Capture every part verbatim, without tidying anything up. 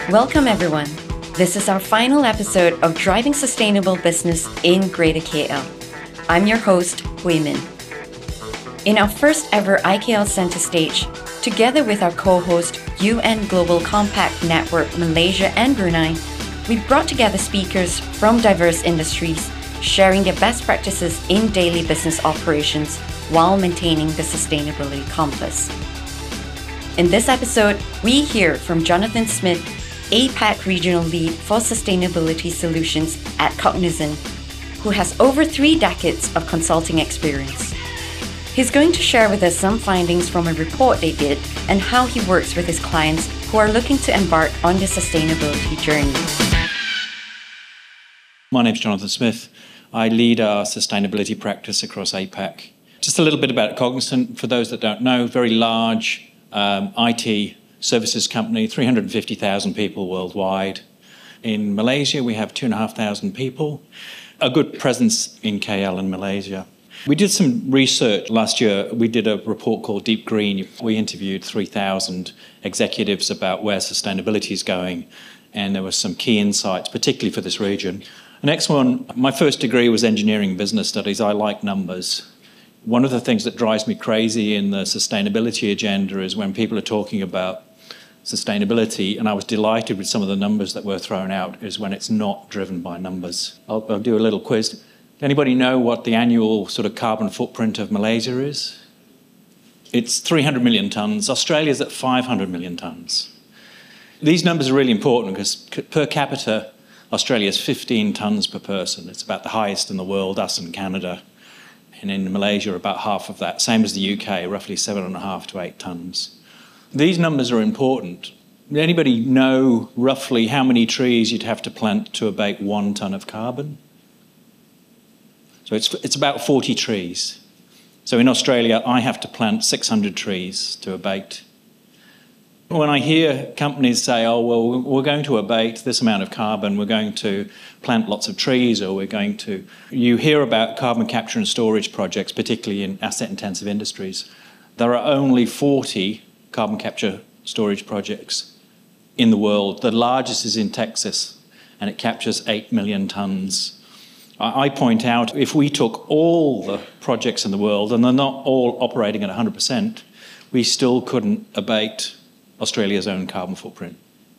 Welcome everyone. This is our final episode of Driving Sustainable Business in Greater K L. I'm your host, Hui Min. In our first ever I K L Centre stage, together with our co-host U N Global Compact Network Malaysia and Brunei, we brought together speakers from diverse industries, sharing their best practices in daily business operations while maintaining the sustainability compass. In this episode, we hear from Jonathan Smith, A PAC Regional Lead for Sustainability Solutions at Cognizant, who has over three decades of consulting experience. He's going to share with us some findings from a report they did and how he works with his clients who are looking to embark on their sustainability journey. My name's Jonathan Smith. I lead our sustainability practice across A PAC. Just a little bit about Cognizant, for those that don't know, very large um, I T services company, three hundred fifty thousand people worldwide. In Malaysia, we have two thousand five hundred people, a good presence in K L and Malaysia. We did some research last year. We did a report called Deep Green. We interviewed three thousand executives about where sustainability is going, and there were some key insights, particularly for this region. The next one, my first degree was engineering business studies. I like numbers. One of the things that drives me crazy in the sustainability agenda is when people are talking about sustainability, and I was delighted with some of the numbers that were thrown out, is when it's not driven by numbers. I'll, I'll do a little quiz. Does anybody know what the annual sort of carbon footprint of Malaysia is? It's three hundred million tonnes. Australia's at five hundred million tonnes. These numbers are really important because per capita, Australia is fifteen tonnes per person. It's about the highest in the world, us and Canada. And in Malaysia, about half of that. Same as the U K, roughly seven and a half to eight tonnes. These numbers are important. Does anybody know roughly how many trees you'd have to plant to abate one tonne of carbon? So it's, it's about forty trees. So in Australia, I have to plant six hundred trees to abate. When I hear companies say, oh, well, we're going to abate this amount of carbon, we're going to plant lots of trees, or we're going to... You hear about carbon capture and storage projects, particularly in asset-intensive industries. There are only forty carbon capture storage projects in the world. The largest is in Texas, and it captures eight million tonnes. I point out, if we took all the projects in the world, and they're not all operating at one hundred percent, we still couldn't abate Australia's own carbon footprint.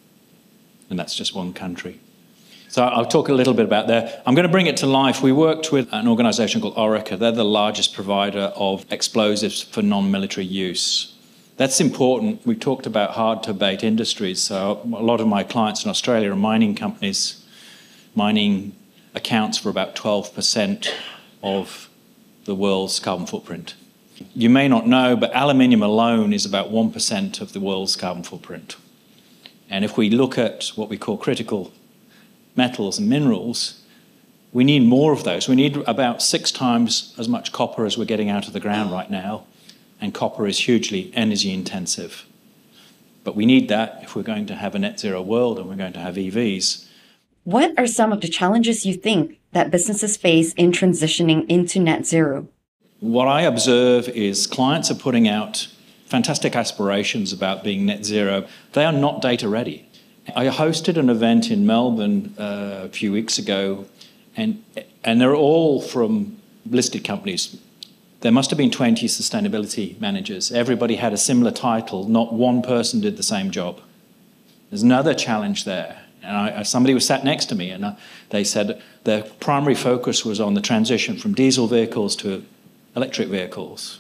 And that's just one country. So I'll talk a little bit about that. I'm going to bring it to life. We worked with an organisation called Orica. They're the largest provider of explosives for non-military use. That's important. We talked about hard-to-abate industries. So a lot of my clients in Australia are mining companies. Mining accounts for about twelve percent of the world's carbon footprint. You may not know, but aluminium alone is about one percent of the world's carbon footprint. And if we look at what we call critical metals and minerals, we need more of those. We need about six times as much copper as we're getting out of the ground right now, and copper is hugely energy intensive. But we need that if we're going to have a net zero world and we're going to have E Vs. What are some of the challenges you think that businesses face in transitioning into net zero? What I observe is clients are putting out fantastic aspirations about being net zero. They are not data ready. I hosted an event in Melbourne uh, a few weeks ago, and, and they're all from listed companies. There must have been twenty sustainability managers. Everybody had a similar title. Not one person did the same job. There's another challenge there. And I, somebody was sat next to me, and they said their primary focus was on the transition from diesel vehicles to electric vehicles.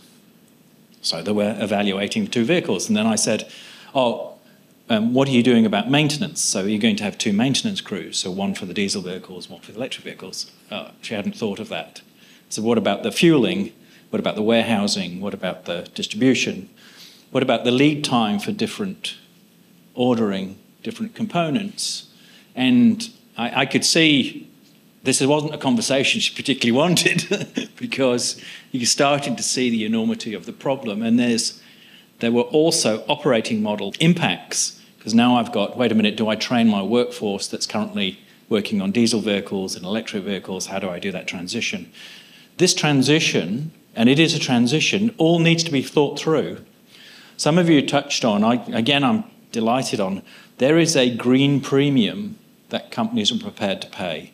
So they were evaluating two vehicles. And then I said, oh, um, what are you doing about maintenance? So you're going to have two maintenance crews, so one for the diesel vehicles, one for the electric vehicles. Oh, she hadn't thought of that. So what about the fueling? What about the warehousing? What about the distribution? What about the lead time for different ordering, different components? And I, I could see this wasn't a conversation she particularly wanted because you're starting to see the enormity of the problem. And there's, there were also operating model impacts, because now I've got, wait a minute, do I train my workforce that's currently working on diesel vehicles and electric vehicles? How do I do that transition? This transition, and it is a transition, all needs to be thought through. Some of you touched on, I, again, I'm delighted on. There is a green premium that companies are prepared to pay.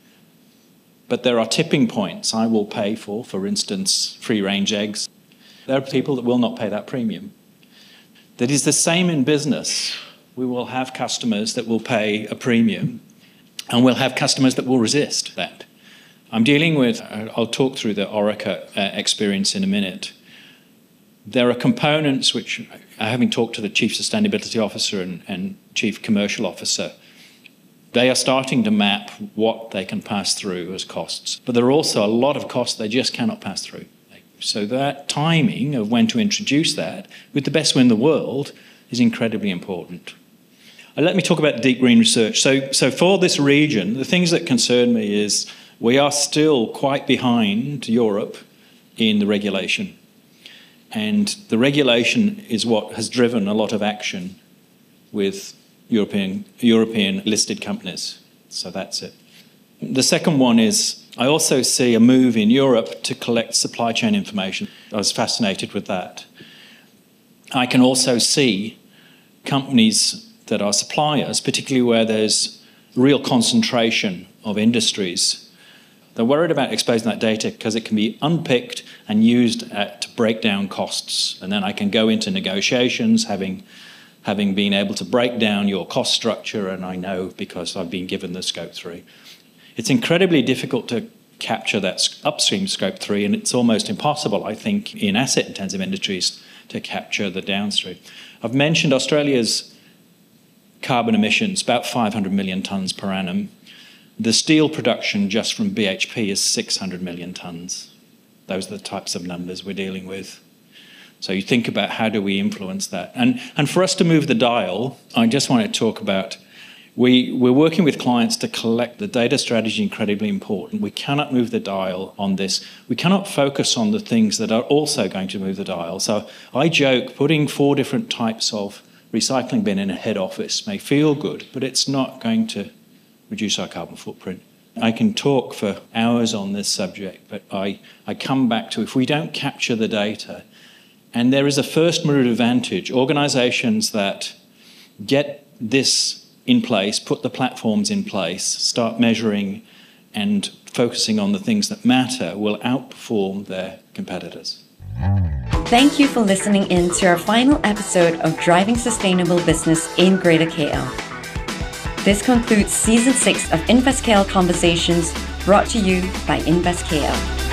But there are tipping points I will pay for, for instance, free-range eggs. There are people that will not pay that premium. That is the same in business. We will have customers that will pay a premium, and we'll have customers that will resist that. I'm dealing with, I'll talk through the Orica uh, experience in a minute. There are components which, having talked to the Chief Sustainability Officer and, and Chief Commercial Officer, they are starting to map what they can pass through as costs. But there are also a lot of costs they just cannot pass through. So that timing of when to introduce that, with the best will in the world, is incredibly important. Uh, let me talk about deep green research. So, so for this region, the things that concern me is we are still quite behind Europe in the regulation. And the regulation is what has driven a lot of action with European, European listed companies. So that's it. The second one is I also see a move in Europe to collect supply chain information. I was fascinated with that. I can also see companies that are suppliers, particularly where there's real concentration of industries. They're worried about exposing that data because it can be unpicked and used at, to break down costs. And then I can go into negotiations having having been able to break down your cost structure, and I know because I've been given the scope three. It's incredibly difficult to capture that upstream scope three, and it's almost impossible, I think, in asset-intensive industries to capture the downstream. I've mentioned Australia's carbon emissions, about five hundred million tonnes per annum. The steel production just from B H P is six hundred million tonnes. Those are the types of numbers we're dealing with. So you think about how do we influence that. And, and for us to move the dial, I just want to talk about, we, we're working with clients to collect the data strategy, incredibly important. We cannot move the dial on this. We cannot focus on the things that are also going to move the dial. So I joke, putting four different types of recycling bin in a head office may feel good, but it's not going to reduce our carbon footprint. I can talk for hours on this subject, but I, I come back to if we don't capture the data, and there is a first mover advantage. Organisations that get this in place, put the platforms in place, start measuring and focusing on the things that matter will outperform their competitors. Thank you for listening in to our final episode of Driving Sustainable Business in Greater K L. This concludes Season six of InvestKL Conversations, brought to you by InvestKL.